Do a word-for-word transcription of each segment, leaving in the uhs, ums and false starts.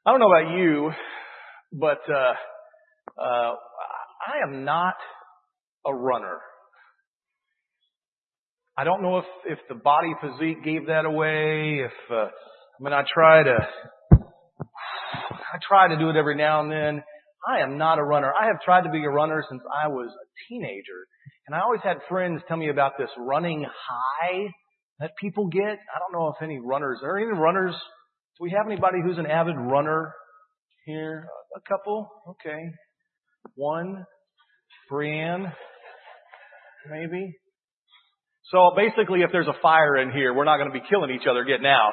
I don't know about you, but uh, uh, I am not a runner. I don't know if, if the body physique gave that away. If uh, I mean, I try to, I try to do it every now and then. I am not a runner. I have tried to be a runner since I was a teenager, and I always had friends tell me about this running high that people get. I don't know if any runners, are any runners? Do we have anybody who's an avid runner here? A couple? Okay. One. Brianne. Maybe. So basically, if there's a fire in here, we're not going to be killing each other getting out.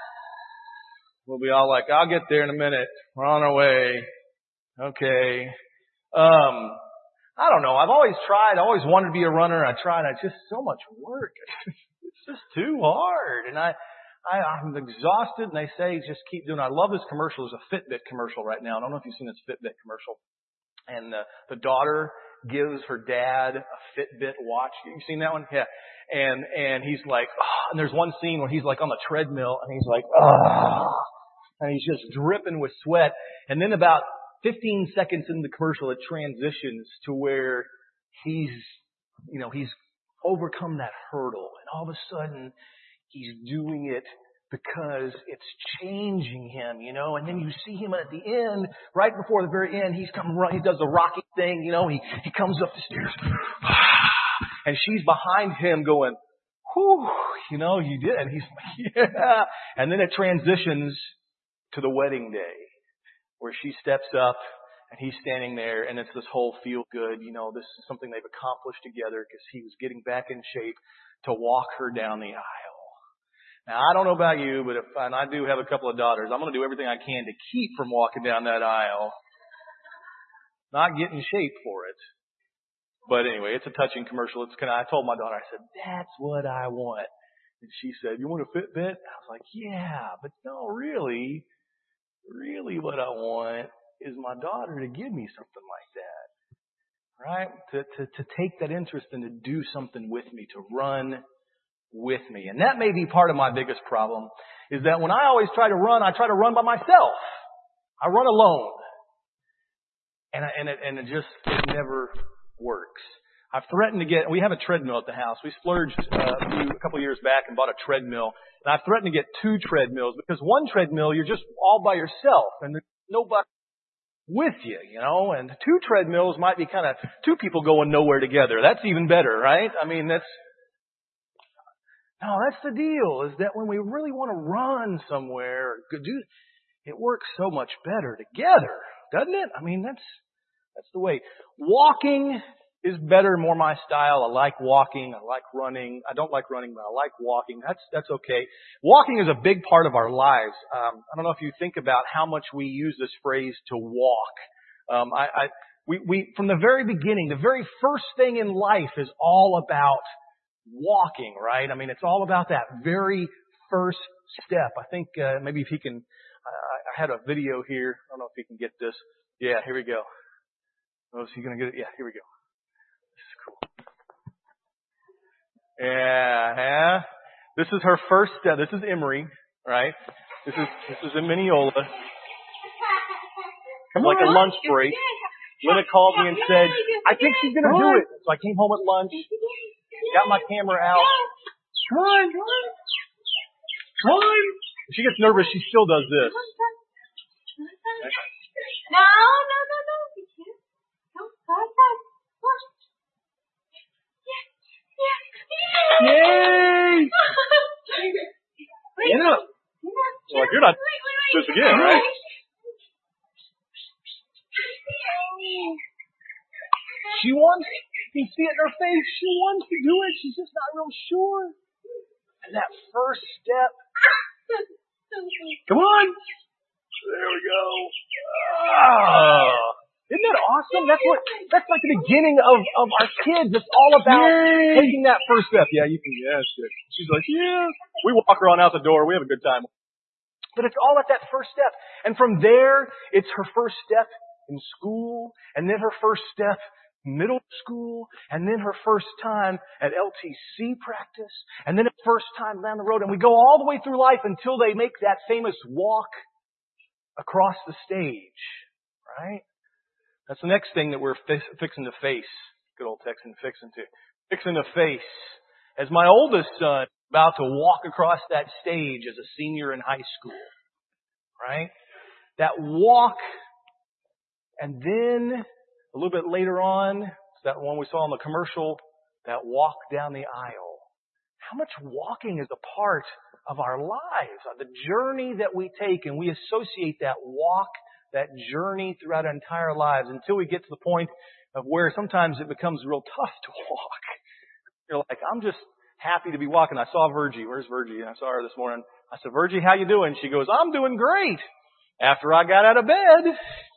We'll be all like, I'll get there in a minute. We're on our way. Okay. Um, I don't know. I've always tried. I always wanted to be a runner. I tried. It's just so much work. It's just too hard. And I, I, I'm exhausted, and they say just keep doing it. I love this commercial. There's a Fitbit commercial right now. I don't know if you've seen this Fitbit commercial. And the, the daughter gives her dad a Fitbit watch. You seen that one? Yeah. And, and he's like, oh, and there's one scene where he's like on the treadmill, and he's like, oh, and he's just dripping with sweat. And then about fifteen seconds in the commercial, it transitions to where he's, you know, he's overcome that hurdle, and all of a sudden he's doing it because it's changing him, you know, and then you see him at the end, right before the very end, he's come run, he does the Rocky thing, you know, he, he comes up the stairs, and she's behind him going, whew, you know, you did, and he's like, yeah, and then it transitions to the wedding day, where she steps up, and he's standing there, and it's this whole feel good, you know, this is something they've accomplished together, because he was getting back in shape to walk her down the aisle. Now, I don't know about you, but if, and I do have a couple of daughters, I'm going to do everything I can to keep from walking down that aisle. Not get in shape for it. But anyway, it's a touching commercial. It's kind of, I told my daughter, I said, that's what I want. And she said, you want a Fitbit? I was like, yeah, but no, really, really what I want is my daughter to give me something like that. Right? To, to, to take that interest and to do something with me, to run with me. And that may be part of my biggest problem, is that when I always try to run, I try to run by myself. I run alone. And, I, and, it, and it just it never works. I've threatened to get, we have a treadmill at the house. We splurged uh, a, few, a couple of years back and bought a treadmill. And I've threatened to get two treadmills, because one treadmill, you're just all by yourself and there's nobody with you, you know, and two treadmills might be kind of two people going nowhere together. That's even better, right? I mean, that's, no, that's the deal, is that when we really want to run somewhere, or do, it works so much better together, doesn't it? I mean, that's, that's the way. Walking is better, more my style. I like walking. I like running. I don't like running, but I like walking. That's, that's okay. Walking is a big part of our lives. Um, I don't know if you think about how much we use this phrase to walk. Um, I, I, we, we, from the very beginning, the very first thing in life is all about walking, right? I mean, it's all about that very first step. I think, uh, maybe if he can, uh, I had a video here. I don't know if he can get this. Yeah, here we go. Oh, is he going to get it? Yeah, here we go. This is cool. Yeah, yeah. This is her first step. This is Emery, right? This is, this is in Mineola. Like a lunch break. Linda called me and said, I think she's going to do it. So I came home at lunch. Got my camera out. Run! Run! If she gets nervous, she still does this. No, no, no, no. Yay! Get up. Like, you're not this again, right? She wants, you can see it in her face, she wants to do it, she's just not real sure. And that first step, come on. There we go. Oh. Isn't that awesome? That's what, that's like the beginning of, of our kids. It's all about Yay. Taking that first step. Yeah, you can, yeah, that's good. She's like, yeah. We walk her on out the door. We have a good time. But it's all at that first step. And from there, it's her first step in school, and then her first step middle school, and then her first time at L T C practice, and then her first time down the road. And we go all the way through life until they make that famous walk across the stage, right? That's the next thing that we're fi- fixing to face. Good old Texan fixing to. Fixing to face. As my oldest son is about to walk across that stage as a senior in high school, right? That walk, and then a little bit later on, it's that one we saw in the commercial, that walk down the aisle. How much walking is a part of our lives, the journey that we take, and we associate that walk, that journey throughout our entire lives until we get to the point of where sometimes it becomes real tough to walk. You're like, I'm just happy to be walking. I saw Virgie. Where's Virgie? I saw her this morning. I said, Virgie, how you doing? She goes, I'm doing great. After I got out of bed,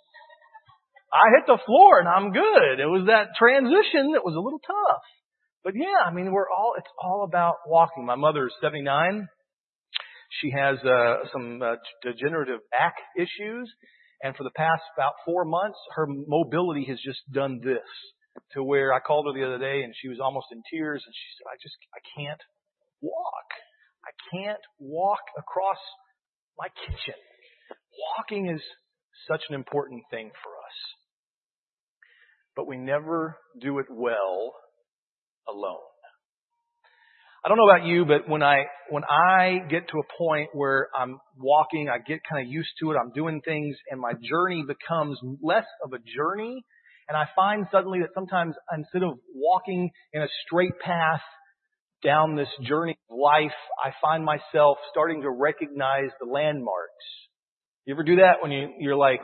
I hit the floor and I'm good. It was that transition that was a little tough. But yeah, I mean, we're all, it's all about walking. My mother is seventy-nine. She has uh, some uh, degenerative back issues. And for the past about four months, her mobility has just done this to where I called her the other day and she was almost in tears. And she said, I just, I can't walk. I can't walk across my kitchen. Walking is such an important thing for us. But we never do it well alone. I don't know about you, but when I when I get to a point where I'm walking, I get kind of used to it, I'm doing things, and my journey becomes less of a journey, and I find suddenly that sometimes instead of walking in a straight path down this journey of life, I find myself starting to recognize the landmarks. You ever do that when you, you're like,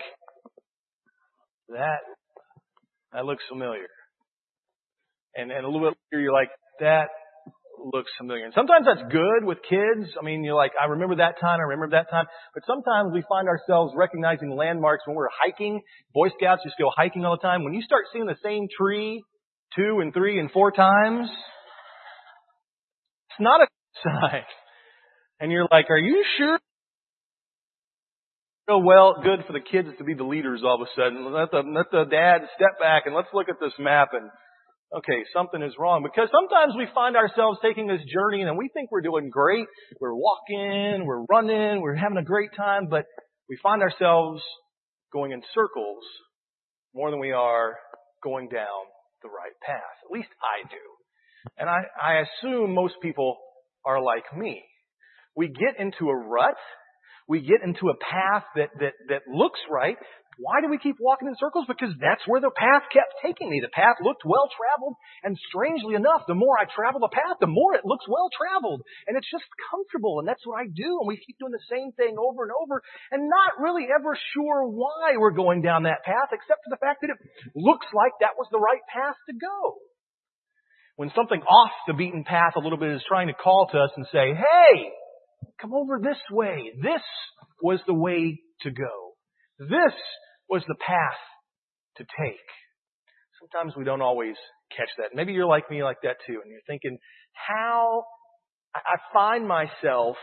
that, that looks familiar. And, and a little bit later, you're like, that looks familiar. And sometimes that's good with kids. I mean, you're like, I remember that time, I remember that time. But sometimes we find ourselves recognizing landmarks when we're hiking. Boy Scouts used to go hiking all the time. When you start seeing the same tree two and three and four times, it's not a good sign. And you're like, are you sure? Oh, well, good for the kids to be the leaders all of a sudden. Let the, let the dad step back and let's look at this map and, okay, something is wrong. Because sometimes we find ourselves taking this journey and we think we're doing great. We're walking, we're running, we're having a great time, but we find ourselves going in circles more than we are going down the right path. At least I do. And I, I assume most people are like me. We get into a rut. We get into a path that, that, that looks right. Why do we keep walking in circles? Because that's where the path kept taking me. The path looked well traveled, and strangely enough, the more I travel the path, the more it looks well traveled. And it's just comfortable, and that's what I do. And we keep doing the same thing over and over, and not really ever sure why we're going down that path, except for the fact that it looks like that was the right path to go. When something off the beaten path a little bit is trying to call to us and say, hey, come over this way. This was the way to go. This was the path to take. Sometimes we don't always catch that. Maybe you're like me like that too, and you're thinking, how I find myself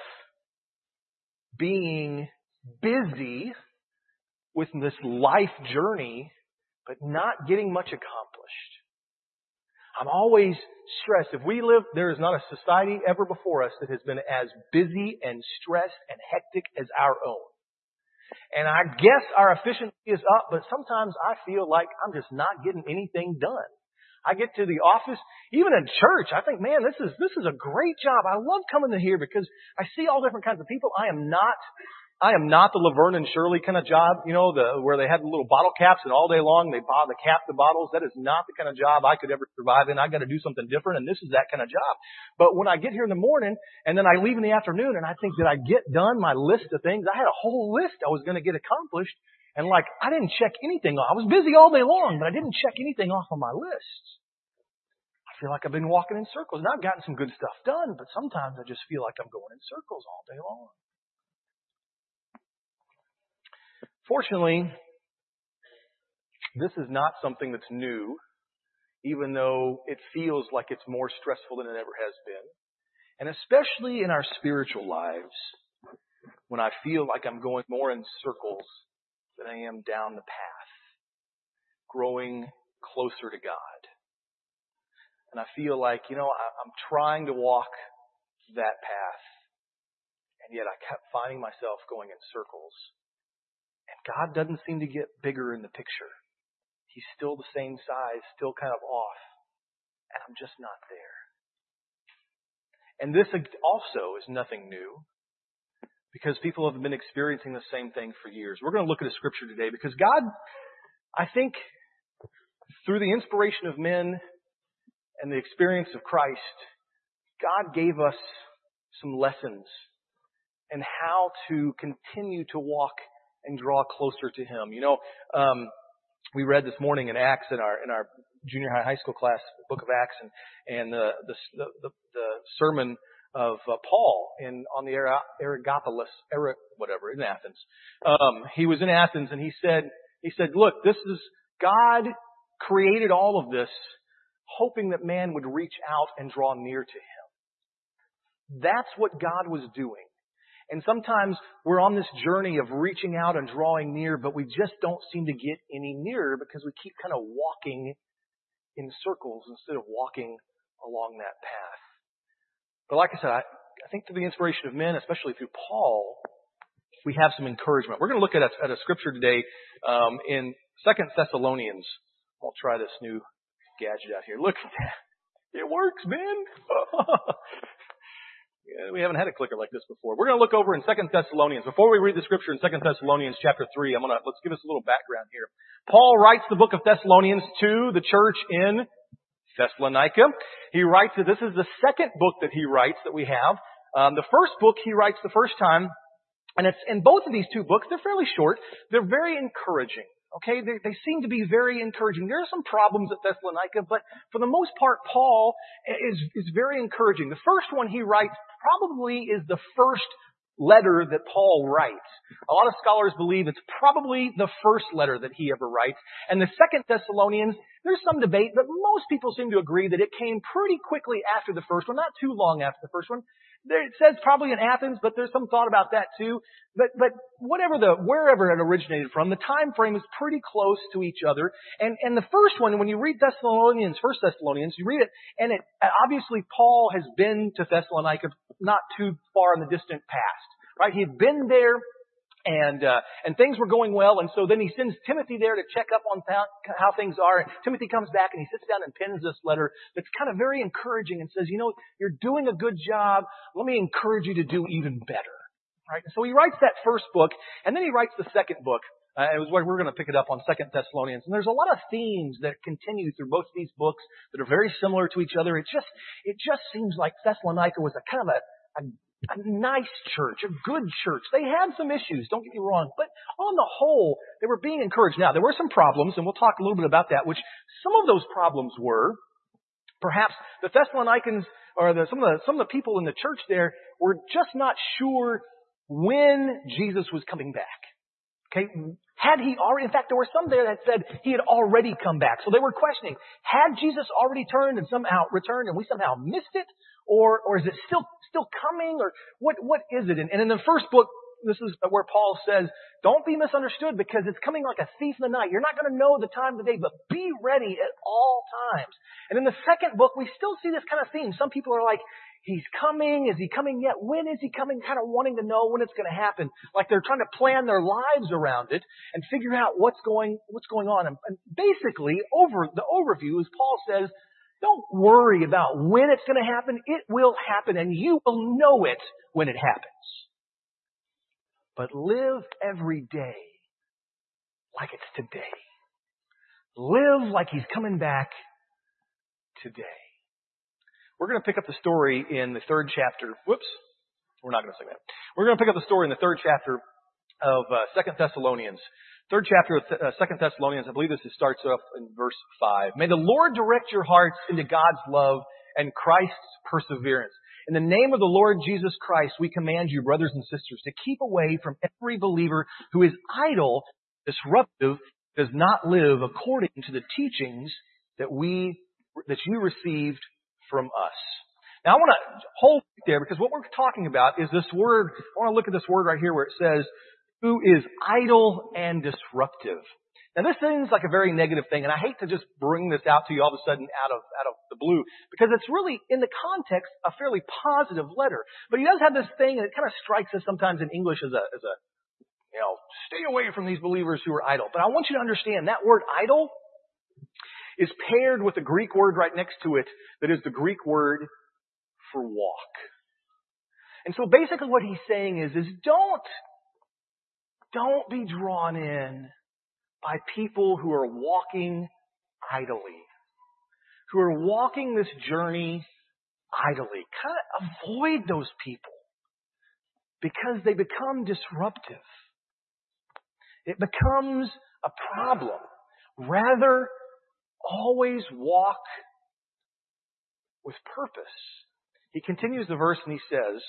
being busy with this life journey, but not getting much accomplished. I'm always stressed. If we live, there is not a society ever before us that has been as busy and stressed and hectic as our own. And I guess our efficiency is up, but sometimes I feel like I'm just not getting anything done. I get to the office, even in church, I think, man, this is, this is a great job. I love coming to here because I see all different kinds of people. I am not, I am not the Laverne and Shirley kind of job, you know, the, where they have the little bottle caps and all day long they, they cap the bottles. That is not the kind of job I could ever survive in. I got to do something different, and this is that kind of job. But when I get here in the morning and then I leave in the afternoon and I think, did I get done my list of things? I had a whole list I was going to get accomplished, and like, I didn't check anything off. I was busy all day long, but I didn't check anything off on my list. I feel like I've been walking in circles. And I've gotten some good stuff done, but sometimes I just feel like I'm going in circles all day long. Fortunately, this is not something that's new, even though it feels like it's more stressful than it ever has been. And especially in our spiritual lives, when I feel like I'm going more in circles than I am down the path, growing closer to God. And I feel like, you know, I'm trying to walk that path, and yet I kept finding myself going in circles. And God doesn't seem to get bigger in the picture. He's still the same size, still kind of off. And I'm just not there. And this also is nothing new, because people have been experiencing the same thing for years. We're going to look at a scripture today because God, I think, through the inspiration of men and the experience of Christ, God gave us some lessons in how to continue to walk and draw closer to Him. You know, um, we read this morning in Acts in our in our junior high high school class, the book of Acts, and and the the the, the, the sermon of uh, Paul in on the Areopagus, Ere, whatever, in Athens. Um, he was in Athens, and he said he said, "Look, this is God created all of this, hoping that man would reach out and draw near to Him." That's what God was doing. And sometimes we're on this journey of reaching out and drawing near, but we just don't seem to get any nearer because we keep kind of walking in circles instead of walking along that path. But like I said, I, I think through the inspiration of men, especially through Paul, we have some encouragement. We're going to look at a, at a scripture today um, in Second Thessalonians. I'll try this new gadget out here. Look at that. It works, man. Yeah, we haven't had a clicker like this before. We're going to look over in Second Thessalonians. Before we read the scripture in Second Thessalonians chapter three, I'm going to, let's give us a little background here. Paul writes the book of Thessalonians to the church in Thessalonica. He writes that this is the second book that he writes that we have. Um, the first book he writes the first time, and it's in both of these two books, they're fairly short. They're very encouraging. Okay, they, they seem to be very encouraging. There are some problems at Thessalonica, but for the most part, Paul is, is very encouraging. The first one he writes probably is the first letter that Paul writes. A lot of scholars believe it's probably the first letter that he ever writes. And the Second Thessalonians, there's some debate, but most people seem to agree that it came pretty quickly after the first one, not too long after the first one. There, it says probably in Athens, but there's some thought about that too. But, but whatever the, wherever it originated from, the time frame is pretty close to each other. And, and the first one, when you read Thessalonians, First Thessalonians, you read it, and it, obviously Paul has been to Thessalonica not too far in the distant past, right? He had been there, and, uh, and things were going well, and so then he sends Timothy there to check up on how, how things are. And Timothy comes back and he sits down and pens this letter that's kind of very encouraging and says, you know, you're doing a good job. Let me encourage you to do even better. Right? So he writes that first book, and then he writes the second book. Uh, it was where we're going to pick it up on Second Thessalonians. And there's a lot of themes that continue through both of these books that are very similar to each other. It just, it just seems like Thessalonica was a kind of a, a A nice church, a good church. They had some issues, don't get me wrong, but on the whole, they were being encouraged. Now, there were some problems, and we'll talk a little bit about that, which some of those problems were, perhaps the Thessalonians, or the, some of the, some of the people in the church there were just not sure when Jesus was coming back. Okay? Had he already, in fact, there were some there that said he had already come back. So they were questioning, had Jesus already turned and somehow returned and we somehow missed it? Or, or is it still, still coming? Or what, what is it? And, and in the first book, this is where Paul says, don't be misunderstood because it's coming like a thief in the night. You're not going to know the time of the day, but be ready at all times. And in the second book, we still see this kind of theme. Some people are like, he's coming. Is he coming yet? When is he coming? Kind of wanting to know when it's going to happen. Like they're trying to plan their lives around it and figure out what's going, what's going on. And, and basically, over the overview is Paul says, don't worry about when it's going to happen. It will happen and you will know it when it happens. But live every day like it's today. Live like he's coming back today. We're going to pick up the story in the third chapter. Whoops. We're not going to say that. We're going to pick up the story in the third chapter of uh, Second Thessalonians. Third chapter of uh, Second Thessalonians, I believe this starts off in verse five. May the Lord direct your hearts into God's love and Christ's perseverance. In the name of the Lord Jesus Christ, we command you, brothers and sisters, to keep away from every believer who is idle, disruptive, does not live according to the teachings that we, that you received from us. Now I want to hold it there because what we're talking about is this word. I want to look at this word right here where it says, who is idle and disruptive. Now this seems like a very negative thing, and I hate to just bring this out to you all of a sudden out of, out of the blue, because it's really, in the context, a fairly positive letter. But he does have this thing, and it kind of strikes us sometimes in English as a, as a, You know, stay away from these believers who are idle. But I want you to understand that word idle is paired with a Greek word right next to it that is the Greek word for walk. And so basically what he's saying is, is don't, don't be drawn in by people who are walking idly, who are walking this journey idly. Kind of avoid those people because they become disruptive. It becomes a problem. Rather, always walk with purpose. He continues the verse and he says,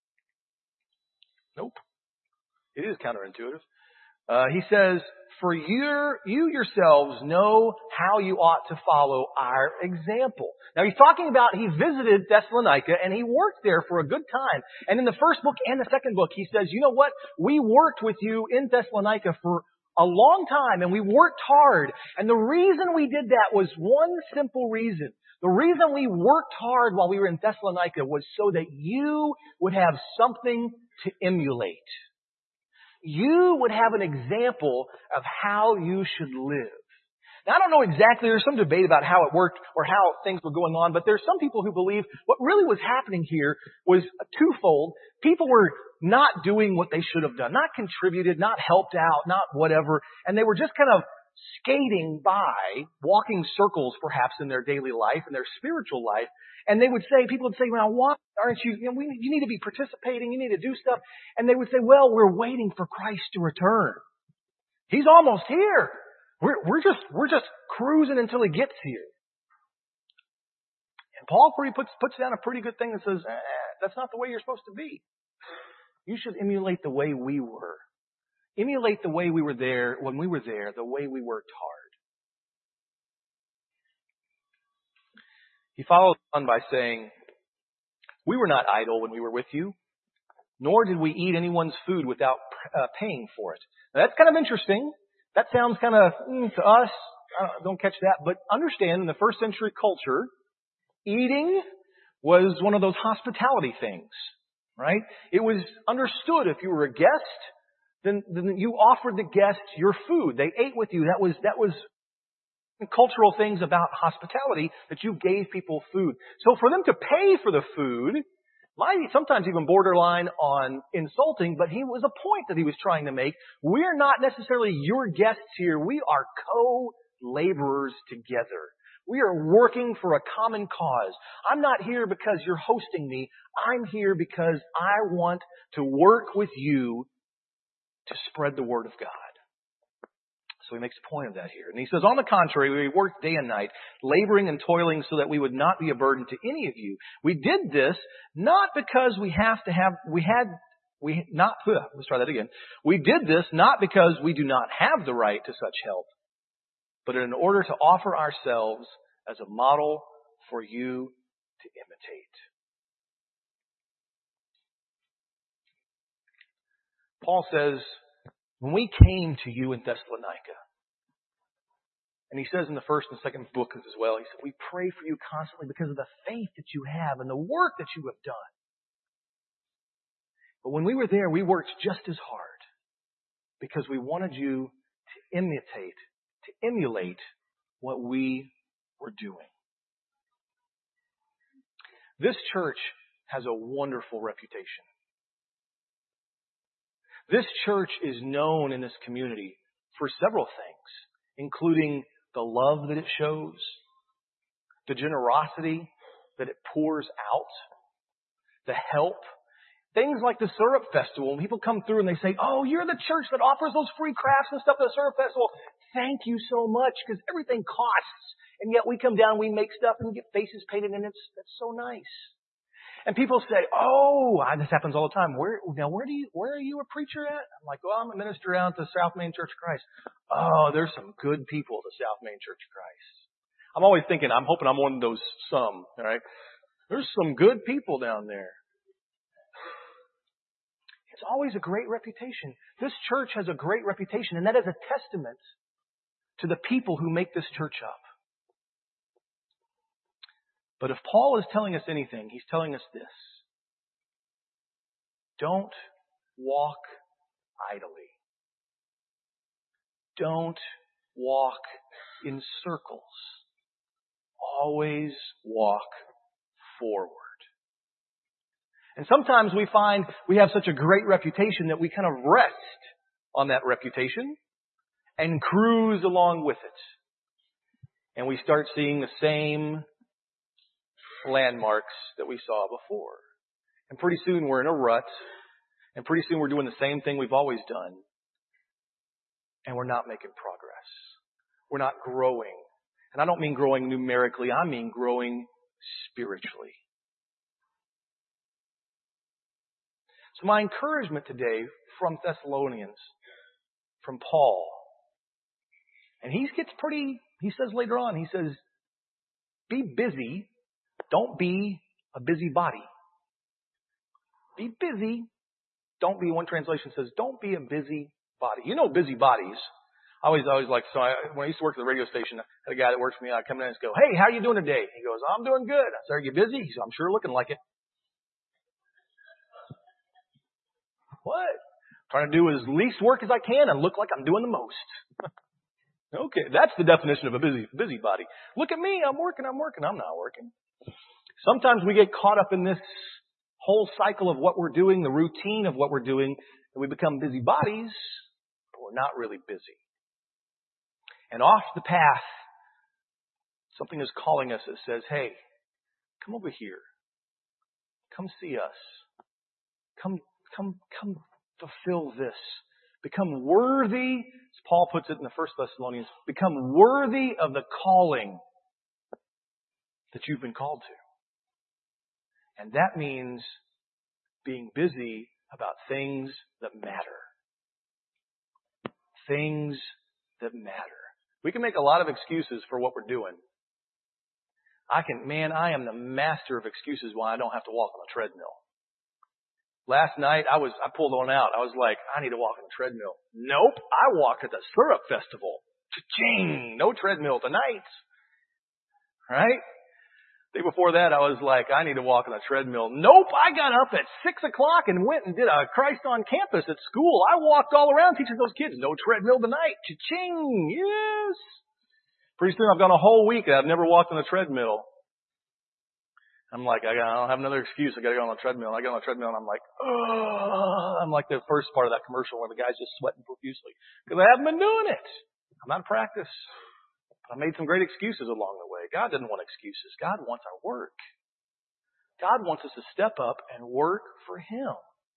nope, it is counterintuitive. Uh, he says, for your, you yourselves know how you ought to follow our example. Now he's talking about he visited Thessalonica and he worked there for a good time. And in the first book and the second book, he says, you know what? We worked with you in Thessalonica for a long time and we worked hard. And the reason we did that was one simple reason. The reason we worked hard while we were in Thessalonica was so that you would have something to emulate. You would have an example of how you should live. Now, I don't know exactly, there's some debate about how it worked or how things were going on, but there's some people who believe what really was happening here was twofold. People were not doing what they should have done, not contributed, not helped out, not whatever, and they were just kind of skating by, walking circles perhaps in their daily life, in their spiritual life, and they would say, people would say, well, why aren't you, you know, we, you need to be participating, you need to do stuff, and they would say, well, we're waiting for Christ to return. He's almost here. We're, we're just, we're just cruising until He gets here. And Paul pretty puts, puts down a pretty good thing that says, eh, that's not the way you're supposed to be. You should emulate the way we were. Emulate the way we were there, when we were there, the way we worked hard. He follows on by saying, we were not idle when we were with you, nor did we eat anyone's food without uh, paying for it. Now, that's kind of interesting. That sounds kind of, mm, to us, uh, don't catch that. But understand, in the first century culture, eating was one of those hospitality things, right? It was understood if you were a guest, then, then you offered the guest your food. They ate with you. That was, that was cultural things about hospitality, that you gave people food. So for them to pay for the food might be sometimes even borderline on insulting, but he was a point that he was trying to make. We're not necessarily your guests here. We are co-laborers together. We are working for a common cause. I'm not here because you're hosting me. I'm here because I want to work with you to spread the word of God. So he makes a point of that here. And he says, on the contrary, we worked day and night, laboring and toiling so that we would not be a burden to any of you. We did this not because we have to have, we had, we not, let's try that again. We did this not because we do not have the right to such help, but in order to offer ourselves as a model for you to imitate. Paul says, when we came to you in Thessalonica, and he says in the first and second book as well, he said, we pray for you constantly because of the faith that you have and the work that you have done. But when we were there, we worked just as hard because we wanted you to imitate, to emulate what we were doing. This church has a wonderful reputation. This church is known in this community for several things, including the love that it shows, the generosity that it pours out, the help. Things like the Syrup Festival, when people come through and they say, oh, you're the church that offers those free crafts and stuff at the Syrup Festival. Thank you so much, because everything costs. And yet we come down, we make stuff and get faces painted, and it's that's so nice. And people say, oh, this happens all the time. Where, now, where do you, where are you a preacher at? I'm like, well, I'm a minister out at the South Main Church of Christ. Oh, there's some good people at the South Main Church of Christ. I'm always thinking, I'm hoping I'm one of those some, all right? There's some good people down there. It's always a great reputation. This church has a great reputation, and that is a testament to the people who make this church up. But if Paul is telling us anything, he's telling us this. Don't walk idly. Don't walk in circles. Always walk forward. And sometimes we find we have such a great reputation that we kind of rest on that reputation and cruise along with it. And we start seeing the same landmarks that we saw before. And pretty soon we're in a rut. And pretty soon we're doing the same thing we've always done. And we're not making progress. We're not growing. And I don't mean growing numerically. I mean growing spiritually. So my encouragement today from Thessalonians, from Paul, and he gets pretty, he says later on, he says, be busy. Don't be a busybody. Be busy. Don't be, one translation says, don't be a busy body. You know busybodies. I always, always like, so I, when I used to work at the radio station, I had a guy that works for me, I'd come in and go, hey, how are you doing today? He goes, I'm doing good. I said, are you busy? He said, I'm sure looking like it. What? Trying to do as least work as I can and look like I'm doing the most. Okay, that's the definition of a busy busybody. Look at me, I'm working, I'm working, I'm not working. Sometimes we get caught up in this whole cycle of what we're doing, the routine of what we're doing, and we become busybodies, but we're not really busy. And off the path, something is calling us that says, hey, come over here. Come see us. Come, come, come fulfill this. Become worthy, as Paul puts it in the First Thessalonians, become worthy of the calling that you've been called to. And that means being busy about things that matter. Things that matter. We can make a lot of excuses for what we're doing. I can, man, I am the master of excuses why I don't have to walk on a treadmill. Last night, I was, I pulled one out. I was like, I need to walk on a treadmill. Nope. I walked at the Syrup Festival. Cha-ching! No treadmill tonight. Right? The day before that, I was like, I need to walk on a treadmill. Nope. I got up at six o'clock and went and did a Christ on Campus at school. I walked all around teaching those kids. No treadmill tonight. Cha-ching! Yes. Pretty soon I've gone a whole week and I've never walked on a treadmill. I'm like, I, got, I don't have another excuse. I got to go on a treadmill. I get on a treadmill and I'm like, oh, I'm like the first part of that commercial where the guy's just sweating profusely because I haven't been doing it. I'm out of practice. I made some great excuses along the way. God didn't want excuses. God wants our work. God wants us to step up and work for Him.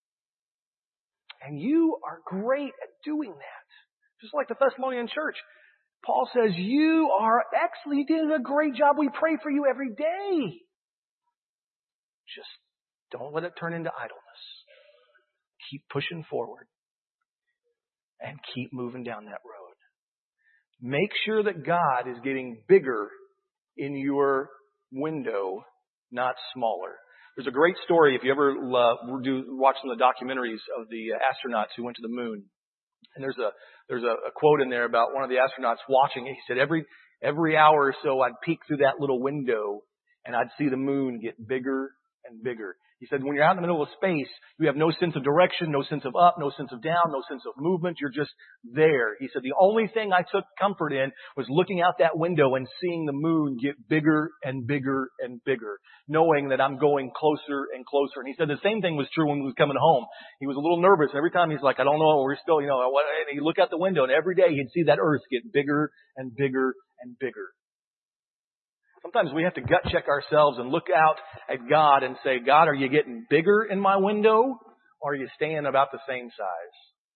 And you are great at doing that. Just like the Thessalonian church. Paul says, you are excellent. You did a great job. We pray for you every day. Just don't let it turn into idleness. Keep pushing forward and keep moving down that road. Make sure that God is getting bigger in your window, not smaller. There's a great story if you ever uh, do watch some of the documentaries of the astronauts who went to the moon. And there's a there's a, a quote in there about one of the astronauts watching it. He said every every hour or so I'd peek through that little window and I'd see the moon get bigger and bigger. He said, when you're out in the middle of space, you have no sense of direction, no sense of up, no sense of down, no sense of movement. You're just there. He said, the only thing I took comfort in was looking out that window and seeing the moon get bigger and bigger and bigger, knowing that I'm going closer and closer. And he said the same thing was true when he was coming home. He was a little nervous. And every time he's like, I don't know, we're still, you know, and he'd look out the window and every day he'd see that earth get bigger and bigger and bigger. Sometimes we have to gut check ourselves and look out at God and say, God, are you getting bigger in my window or are you staying about the same size?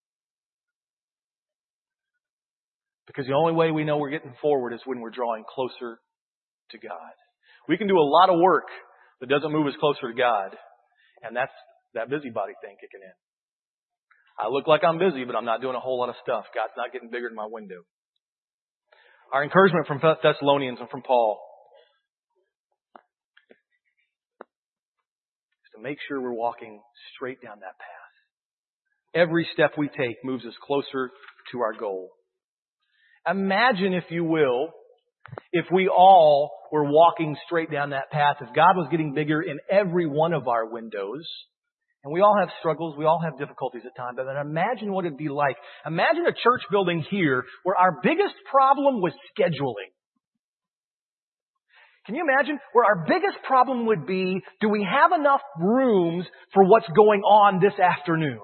Because the only way we know we're getting forward is when we're drawing closer to God. We can do a lot of work that doesn't move us closer to God. And that's that busybody thing kicking in. I look like I'm busy, but I'm not doing a whole lot of stuff. God's not getting bigger in my window. Our encouragement from Thessalonians and from Paul to make sure we're walking straight down that path. Every step we take moves us closer to our goal. Imagine, if you will, if we all were walking straight down that path, if God was getting bigger in every one of our windows, And we all have struggles. We all have difficulties at times. But imagine what it'd be like. Imagine a church building here where our biggest problem was scheduling. Can you imagine where our biggest problem would be, do we have enough rooms for what's going on this afternoon?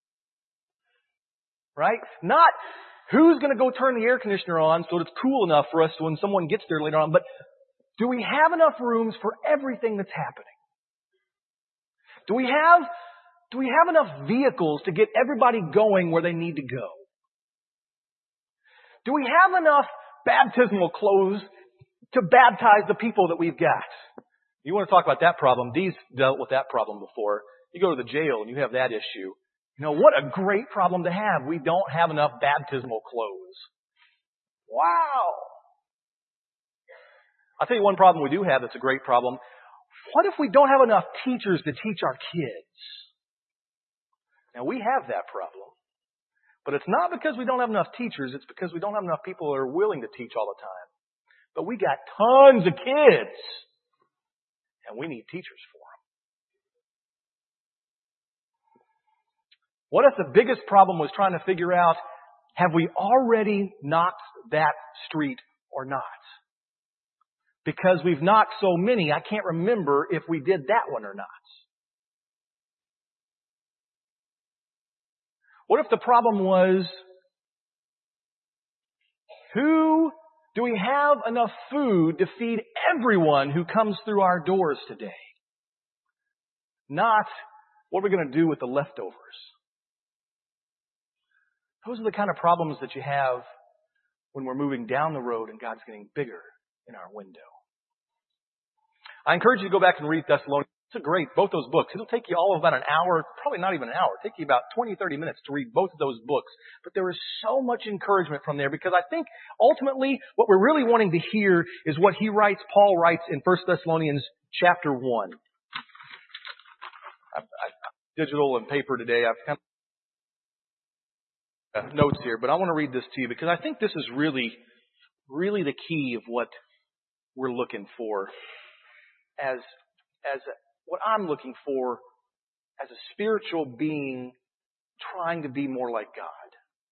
Right? Not who's going to go turn the air conditioner on so it's cool enough for us when someone gets there later on, but do we have enough rooms for everything that's happening? Do we have, do we have enough vehicles to get everybody going where they need to go? Do we have enough baptismal clothes to baptize the people that we've got? You want to talk about that problem? Dee's dealt with that problem before. You go to the jail and you have that issue. You know, what a great problem to have. We don't have enough baptismal clothes. Wow. I'll tell you one problem we do have that's a great problem. What if we don't have enough teachers to teach our kids? Now, we have that problem. But it's not because we don't have enough teachers. It's because we don't have enough people that are willing to teach all the time. But we got tons of kids. And we need teachers for them. What if the biggest problem was trying to figure out, have we already knocked that street or not? Because we've knocked so many, I can't remember if we did that one or not. What if the problem was, who do we have enough food to feed everyone who comes through our doors today? Not, what are we going to do with the leftovers? Those are the kind of problems that you have when we're moving down the road and God's getting bigger in our window. I encourage you to go back and read Thessalonians. It's a great, both those books. It'll take you all of about an hour, probably not even an hour. It'll take you about twenty, thirty minutes to read both of those books. But there is so much encouragement from there because I think ultimately what we're really wanting to hear is what he writes, Paul writes in First Thessalonians chapter one. I've, I've, digital and paper today. I've kind of notes here, but I want to read this to you because I think this is really, really the key of what we're looking for as, as a, what I'm looking for as a spiritual being trying to be more like God.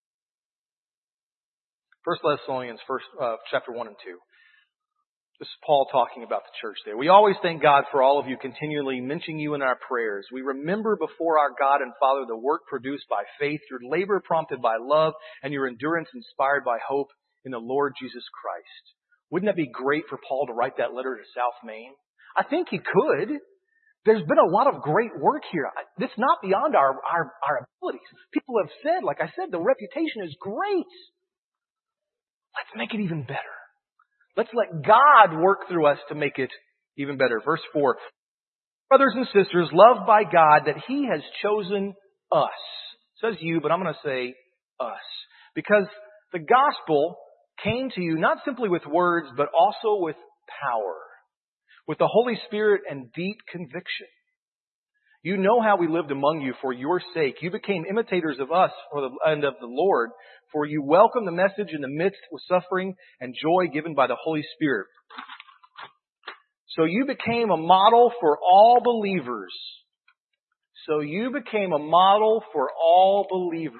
First Thessalonians, first uh, chapter one and two. This is Paul talking about the church there. We always thank God for all of you, continually mentioning you in our prayers. We remember before our God and Father the work produced by faith, your labor prompted by love, and your endurance inspired by hope in the Lord Jesus Christ. Wouldn't that be great for Paul to write that letter to South Main? I think he could. There's been a lot of great work here. It's not beyond our, our, our abilities. People have said, like I said, the reputation is great. Let's make it even better. Let's let God work through us to make it even better. Verse four. Brothers and sisters, loved by God, that He has chosen us. It says you, but I'm going to say us. Because the gospel came to you not simply with words, but also with power. With the Holy Spirit and deep conviction. You know how we lived among you for your sake. You became imitators of us for the, and of the Lord, for you welcomed the message in the midst of suffering and joy given by the Holy Spirit. So you became a model for all believers. So you became a model for all believers.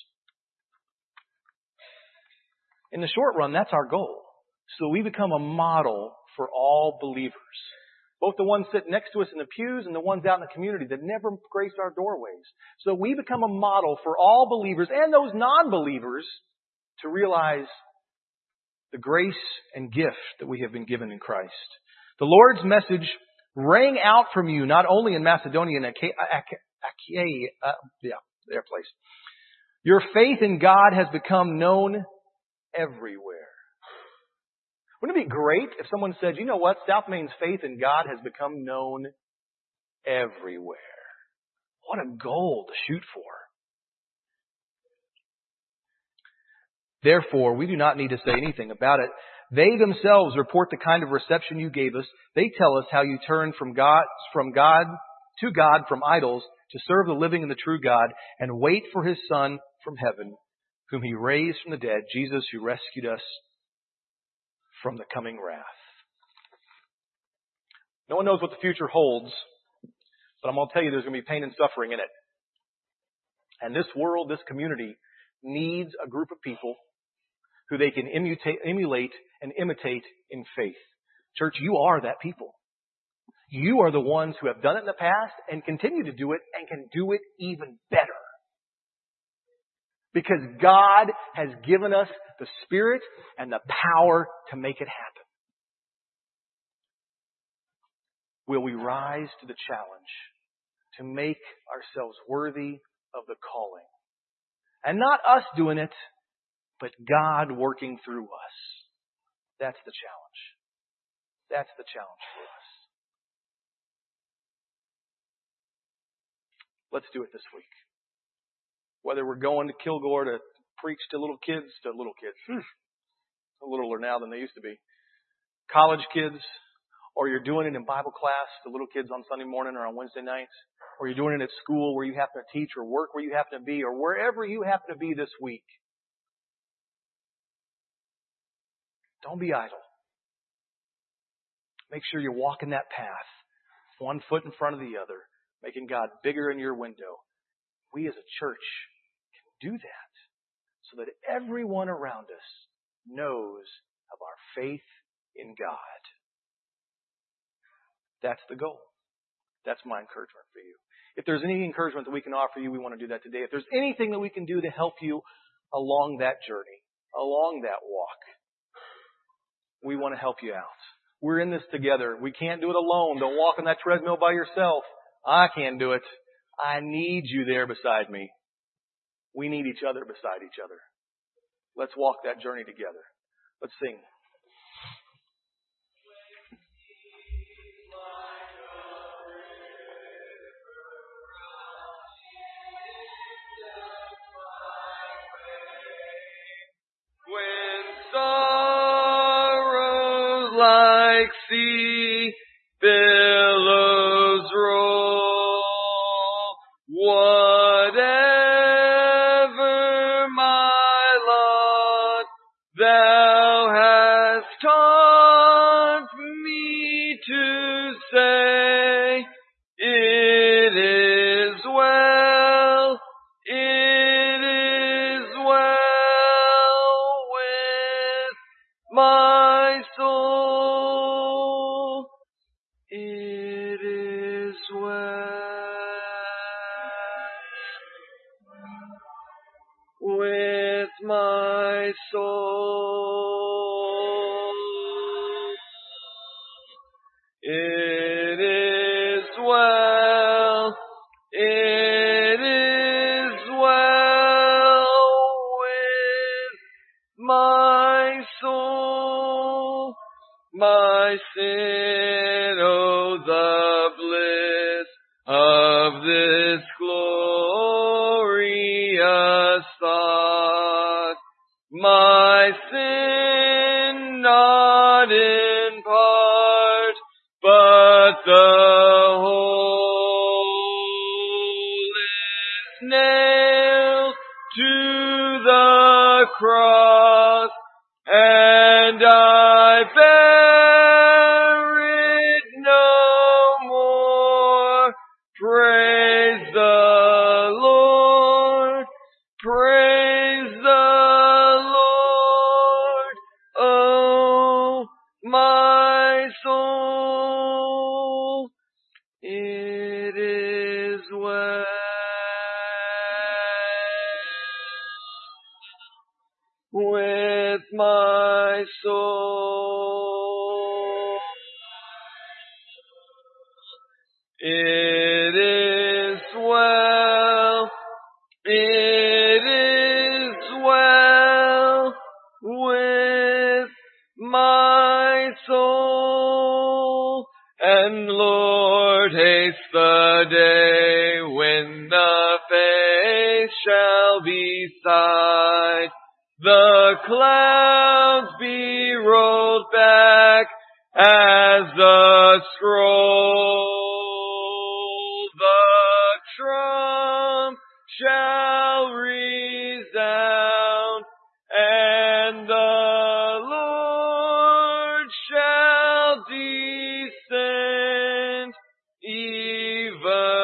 In the short run, that's our goal. So we become a model for all believers. Both the ones sitting next to us in the pews and the ones out in the community that never grace our doorways. So we become a model for all believers and those non-believers to realize the grace and gift that we have been given in Christ. The Lord's message rang out from you, not only in Macedonia and Achaia, Achaia uh, yeah, their place. Your faith in God has become known everywhere. Wouldn't it be great if someone said, you know what, South Main's faith in God has become known everywhere. What a goal to shoot for. Therefore, we do not need to say anything about it. They themselves report the kind of reception you gave us. They tell us how you turned from God, from God to God from idols to serve the living and the true God and wait for His Son from heaven, whom He raised from the dead, Jesus, who rescued us from the coming wrath. No one knows what the future holds, But I'm going to tell you there's going to be pain and suffering in it. And this world, this community, needs a group of people who they can emulate, emulate and imitate in faith. Church, you are that people. You are the ones who have done it in the past and continue to do it and can do it even better. Because God has given us the Spirit and the power to make it happen. Will we rise to the challenge to make ourselves worthy of the calling? And not us doing it, but God working through us. That's the challenge. That's the challenge for us. Let's do it this week. Whether we're going to Kilgore to preach to little kids, to little kids, a littler now than they used to be, college kids, or you're doing it in Bible class to little kids on Sunday morning or on Wednesday nights, or you're doing it at school where you happen to teach or work where you happen to be, or wherever you happen to be this week. Don't be idle. Make sure you're walking that path, one foot in front of the other, making God bigger in your window. We as a church can do that so that everyone around us knows of our faith in God. That's the goal. That's my encouragement for you. If there's any encouragement that we can offer you, we want to do that today. If there's anything that we can do to help you along that journey, along that walk, we want to help you out. We're in this together. We can't do it alone. Don't walk on that treadmill by yourself. I can't do it. I need you there beside me. We need each other beside each other. Let's walk that journey together. Let's sing. When sorrows like sea billows roll, whatever my lot, thou hast taught me to say, it is well, it is well with my soul. It is well with my soul. It is well, it is well with my soul. My sin, oh, the bliss of this glorious thought. My sin not in part, but the whole is nailed to the cross, and I bear it no more. Praise the Lord, praise the Lord, oh my soul. It is well with my soul. It is well, it is well with my soul. And Lord, haste the day when the face shall be sight, the clouds be rolled back as the scroll, the trump shall resound, and the Lord shall descend, even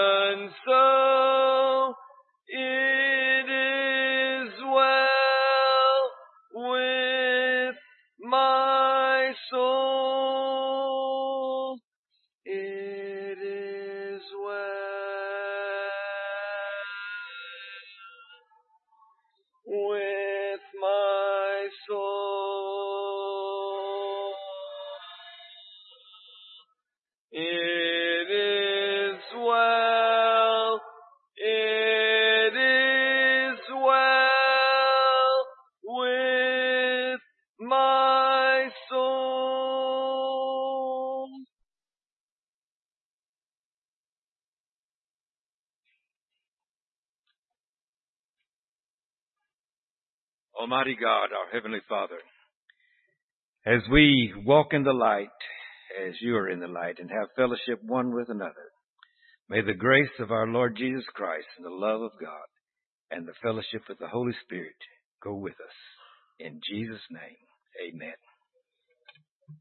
Almighty God, our Heavenly Father, as we walk in the light, as you are in the light, and have fellowship one with another, may the grace of our Lord Jesus Christ and the love of God and the fellowship of the Holy Spirit go with us. In Jesus' name, amen.